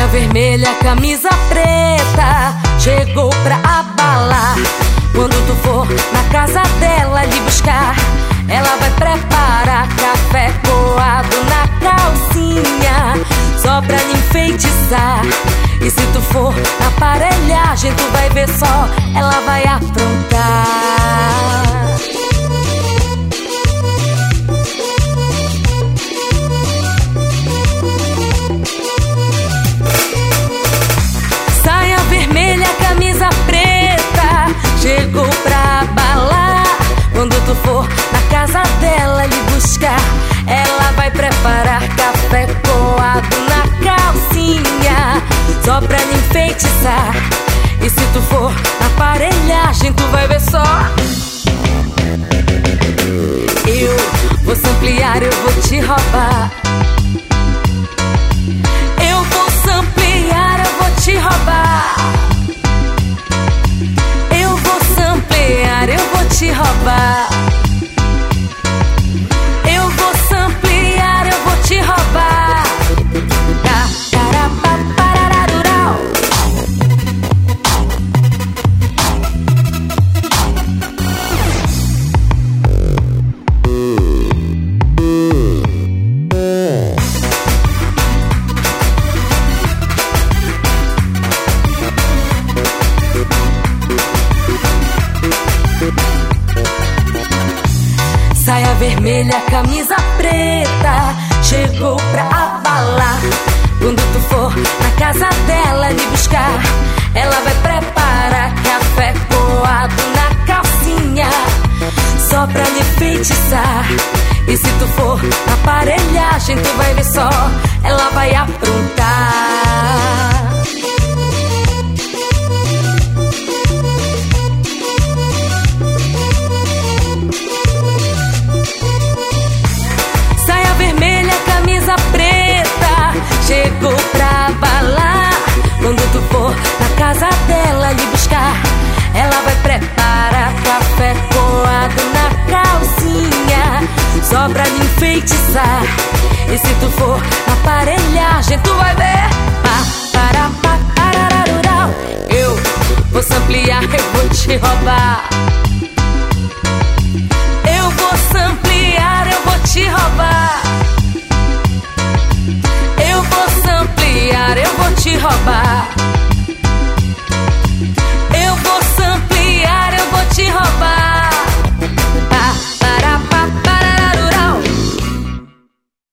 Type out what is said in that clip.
vermelha, camisa preta, chegou pra abalar. Quando tu for na casa dela lhe buscar, ela vai preparar café coado na calcinha, só pra lhe enfeitiçar. E se tu for na aparelhagem, tu vai ver só, ela vai aprontar. Saia vermelha, camisa preta, chegou pra abalar. Quando tu for na casa dela lhe buscar, ela vai preparar café coado na calcinha, só pra lhe enfeitiçar. E se tu for na aparelhagem, tu vai ver só. Eu vou samplear, eu vou te roubar. Eu vou samplear, eu vou te roubar. Eu vou samplear, eu vou te roubar. Eu vou samplear, eu vou te roubar. Saia vermelha, camisa preta, chegou pra abalar. Quando tu for na casa dela lhe buscar, ela vai preparar café coado na calcinha, só pra lhe enfeitiçar. E se tu for na aparelhagem, tu vai ver só, ela vai aprontar. Preta, chegou pra abalar. Quando tu for na casa dela lhe buscar, ela vai preparar café coado na calcinha, só pra lhe enfeitiçar. E se tu for na aparelhagem, tu vai ver. Eu vou samplear, eu vou te roubar.